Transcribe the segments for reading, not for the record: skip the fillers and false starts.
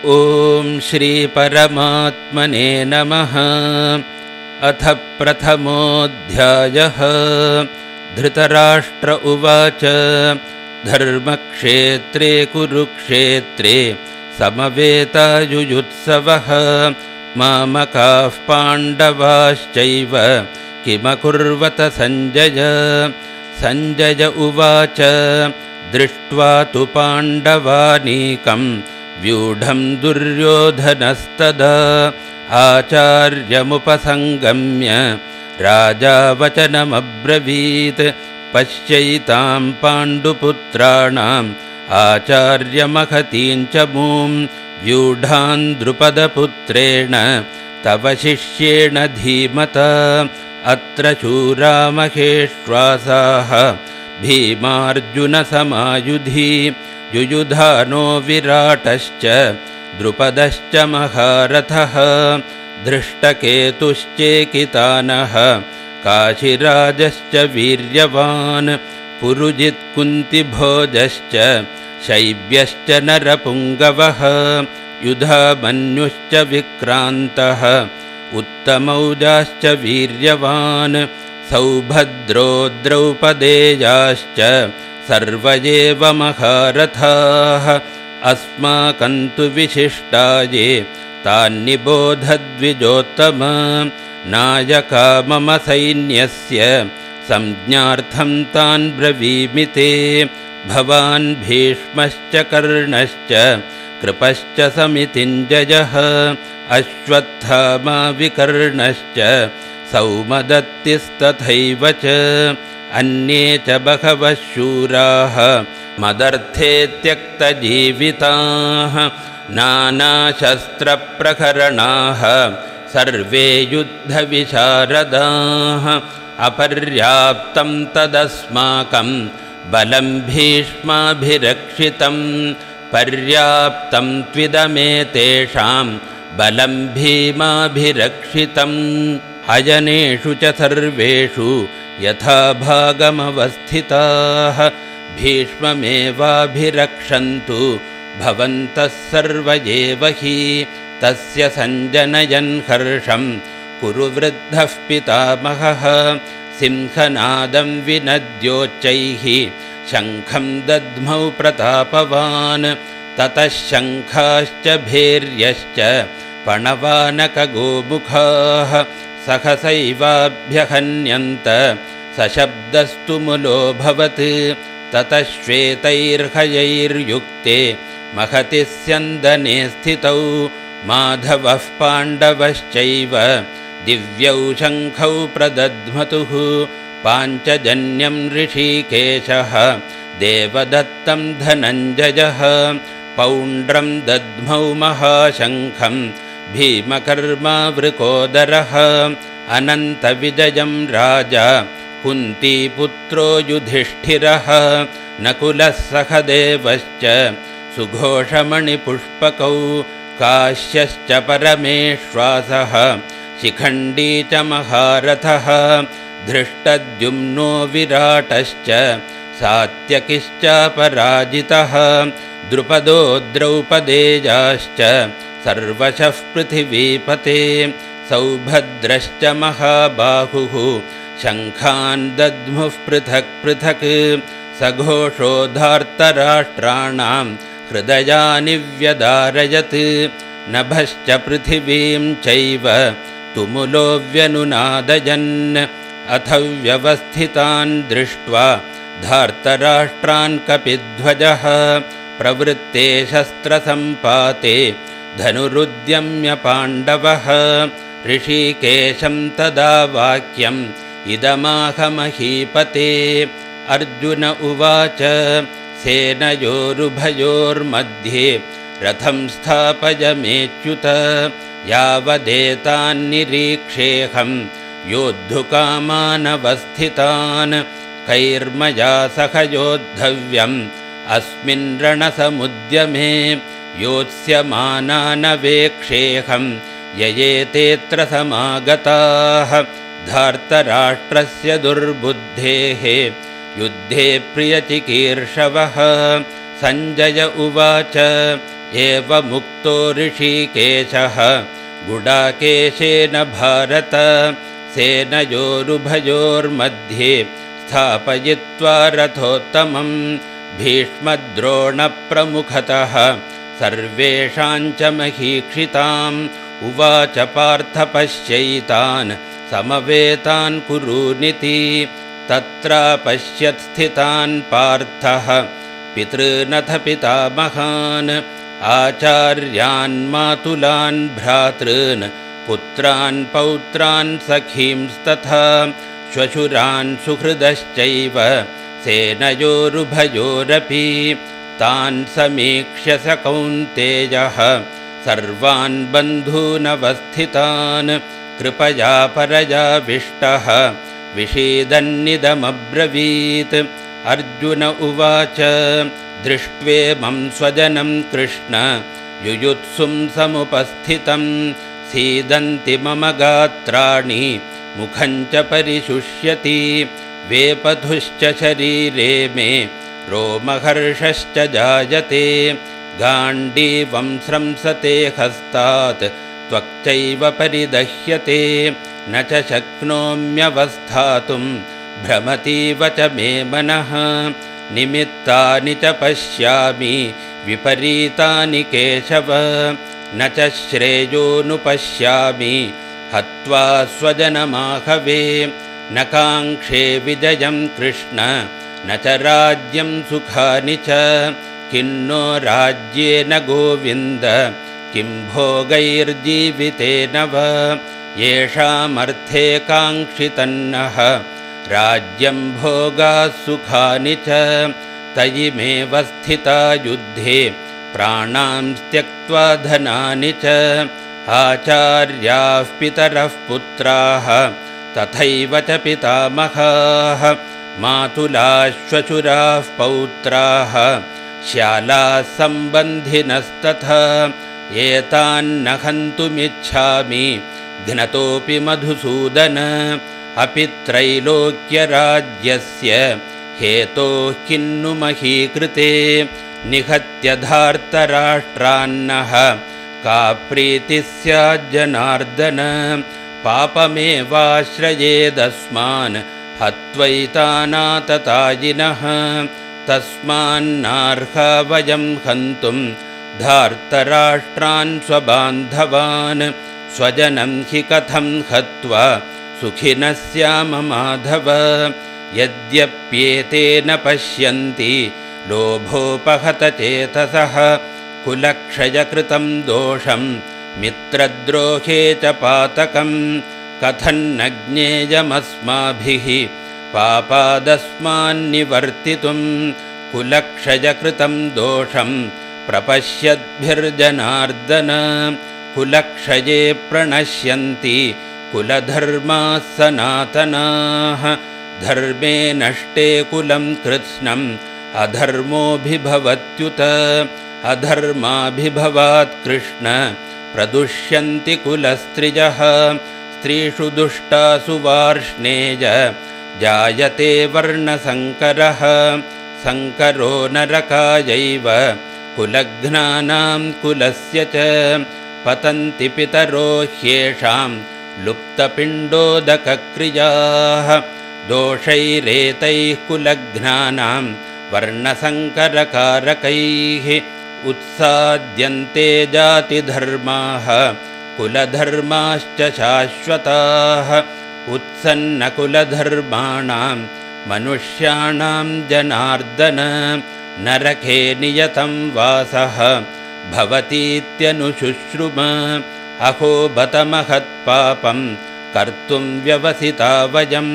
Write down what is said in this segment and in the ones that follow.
ॐ श्री परमात्मने नमः। अथ प्रथमोऽध्यायः। धृतराष्ट्र उवाच धर्मक्षेत्रे कुरुक्षेत्रे समवेतायुयुत्सवः मामकाः पाण्डवाश्चैव किमकुर्वत सञ्जय। सञ्जय उवाच दृष्ट्वा तु पाण्डवानीकं व्यूढं दुर्योधनस्तदा आचार्यमुपसंगम्य राजा वचनमब्रवीत् पश्यैतां पाण्डुपुत्राणाम् आचार्यमहतीं च मूं व्यूढान् द्रुपदपुत्रेण तव शिष्येण धीमता अत्र शूरा महेश्वासाः भीमार्जुनसमायुधि युयुधानो विराटश्च द्रुपदश्च महारथः धृष्टकेतुश्चेकितानः काशिराजश्च वीर्यवान् पुरुजित्कुन्तिभोजश्च शैब्यश्च नरपुङ्गवः युधामन्युश्च विक्रान्तः उत्तमौजाश्च वीर्यवान् सौभद्रो द्रौपदेयाश्च सर्व एव महारथाः अस्माकं तु विशिष्टाये तान्निबोधद्विजोत्तम नायका मम सैन्यस्य संज्ञार्थं तान् ब्रवीमि ते भवान् भीष्मश्च कर्णश्च कृपश्च समितिञ्जयः अश्वत्थामा विकर्णश्च सौमदत्तिस्तथैव च अन्ये च बहवः शूराः मदर्थे त्यक्तजीविताः नानाशस्त्रप्रकरणाः सर्वे युद्धविशारदाः अपर्याप्तं तदस्माकं बलं भीष्माभिरक्षितं पर्याप्तं त्विदमेतेषां बलं भीमाभिरक्षितम् अजनेषु च सर्वेषु यथा भागमवस्थिताः भीष्ममेवाभिरक्षन्तु भवन्तः सर्व एव हि तस्य सञ्जनयन् हर्षं कुरु वृद्धः पितामहः सिंहनादं विनद्योच्चैः शङ्खं दद्मौ प्रतापवान् ततः शङ्खाश्च भैर्यश्च पणवानकगोमुखाः सहसैवाभ्यहन्यन्त सशब्दस्तु मुलोऽभवत् ततः श्वेतैर्हयैर्युक्ते महति स्यन्दने स्थितौ माधवः पाण्डवश्चैव दिव्यौ शङ्खौ प्रदध्मतुः पाञ्चजन्यं ऋषिकेशः देवदत्तं धनञ्जयः पौण्ड्रं दद्मौ महाशङ्खं भीमकर्मा वृकोदरः अनन्तविजयं राजा कुन्तीपुत्रो युधिष्ठिरः नकुलः सहदेवश्च सुघोषमणिपुष्पकौ काश्यश्च परमेश्वासः शिखण्डी च महारथः धृष्टद्युम्नो विराटश्च सात्यकिश्चापराजितः द्रुपदो द्रौपदेयाश्च सर्वशः पृथिवीपते सौभद्रश्च महाबाहुः शङ्खान् दद्मुः पृथक् पृथक् सघोषोधार्तराष्ट्राणां हृदयानि व्यदारयत् नभश्च पृथिवीं चैव तुमुलो व्यनुनादयन् अथ व्यवस्थितान् दृष्ट्वा धार्तराष्ट्रान् कपिध्वजः प्रवृत्ते शस्त्रसम्पाते धनुरुद्यम्य पाण्डवः ऋषिकेशं तदा वाक्यम् इदमाह महीपते अर्जुन उवाच सेनयोरुभयोर्मध्ये रथं स्थापयमेच्युत यावदेतान्निरीक्षेऽहं योद्धुकामानवस्थितान् कैर्मया सह योद्धव्यम् अस्मिन् रणसमुद्यमे योत्स्यमानानवेक्षेऽहं ययेतेऽत्र समागताः धार्तराष्ट्रस्य दुर्बुद्धेः युद्धे प्रियचिकीर्षवः। सञ्जय उवाच एवमुक्तो ऋषिकेशः गुडाकेशेन भारत सेनयोरुभयोर्मध्ये स्थापयित्वा रथोत्तमं भीष्मद्रोणप्रमुखतः सर्वेषाञ्च महीक्षिताम् उवाच पार्थ पश्यैतान् समवेतान् कुरूनिति तत्रापश्यत् स्थितान् पार्थः पितॄनथ पितामहान् आचार्यान् मातुलान् भ्रातॄन् पुत्रान् पौत्रान् सखींस्तथा श्वशुरान् सुहृदश्चैव सेनयोरुभयोरपि तान् समीक्ष्य स कौन्तेयः सर्वान् बन्धूनवस्थितान् कृपया परयाविष्टः विषीदन्निदमब्रवीत् अर्जुन उवाच दृष्ट्वेमं स्वजनं कृष्ण युयुत्सुं समुपस्थितं सीदन्ति मम गात्राणि मुखं च परिशुष्यति वेपथुश्च शरीरे मे रोमहर्षश्च जायते गाण्डीवं स्रंसते हस्तात् त्वक्चैव परिदह्यते न च शक्नोम्यवस्थातुं भ्रमतीव च मे मनः निमित्तानि च पश्यामि विपरीतानि केशव न च श्रेयोनुपश्यामि हत्वा स्वजनमाहवे न काङ्क्षे विजयं कृष्ण न च राज्यं सुखानि च किन्नो राज्येन गोविन्द किं भोगैर्जीवितेन वा येषामर्थे काङ्क्षितन्नः राज्यं भोगाः सुखानि च तयिमेव स्थिता युद्धे प्राणां त्यक्त्वा धनानि च आचार्याः पितरः पुत्राः तथैव च पितामहाः मातुलाः श्वशुराः पौत्राः श्यालाः सम्बन्धिनस्तथा एतान्न हन्तुमिच्छामि घ्नतोऽपि मधुसूदन अपि त्रैलोक्यराज्यस्य हेतोः किन्नु महीकृते निहत्य धार्तराष्ट्रान्नः का प्रीतिः स्याज्जनार्दन पापमेवाश्रयेदस्मान् हत्वैतानाततायिनः तस्मान्नार्हा वयं हन्तुं धार्तराष्ट्रान् स्वबान्धवान् स्वजनं हि कथं हत्वा सुखिनः स्याम माधव यद्यप्येतेन पश्यन्ति लोभोपहतचेतसः कुलक्षयकृतं दोषं मित्रद्रोहे च पातकं कथन्न ज्ञेयमस्माभिः पापादस्मान्निवर्तितुं कुलक्षयकृतं दोषं प्रपश्यद्भिर्जनार्दन कुलक्षये प्रणश्यन्ति कुलधर्माः सनातनाः धर्मे नष्टे कुलं कृत्स्नम् अधर्मोऽभिभवत्युत अधर्माभिभवात् कृष्ण प्रदुष्यन्ति कुलस्त्रिजः स्त्रीषु दुष्टासु वार्ष्णेय जायते वर्णसङ्करः सङ्करो नरकायैव कुलघ्नानां कुलस्य च पतन्ति पितरो ह्येषां लुप्तपिण्डोदकक्रियाः दोषैरेतैः कुलघ्नानां वर्णसङ्करकारकैः उत्साद्यन्ते जातिधर्माः कुलधर्माश्च शाश्वताः उत्सन्नकुलधर्माणां मनुष्याणां जनार्दन नरके नियतं वासः भवतीत्यनुशुश्रुम अहो बत महत्पापं कर्तुं व्यवसिता वयं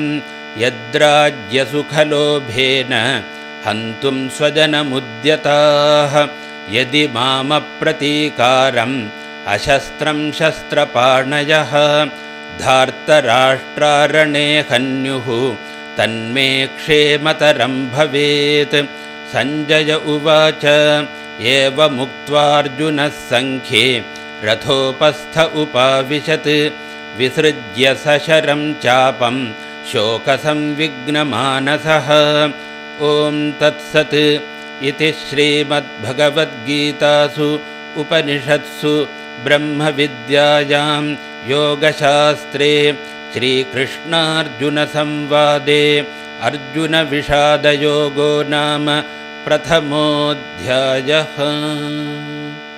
यद्राज्यसुखलोभेन हन्तुं स्वजनमुद्यताः यदि मामप्रतीकारम् अशस्त्रं शस्त्रपाणयः धार्तराष्ट्रारणे हन्युः तन्मे क्षेमतरं भवेत् सञ्जय उवाच एवमुक्त्वार्जुनः सङ्ख्ये रथोपस्थ उपाविशत् विसृज्य सशरं चापं शोकसंविघ्नमानसः ॐ तत्सत् इति श्रीमद्भगवद्गीतासु उपनिषत्सु ब्रह्मविद्यायां योगशास्त्रे श्रीकृष्णार्जुनसंवादे अर्जुनविषादयोगो नाम प्रथमोऽध्यायः।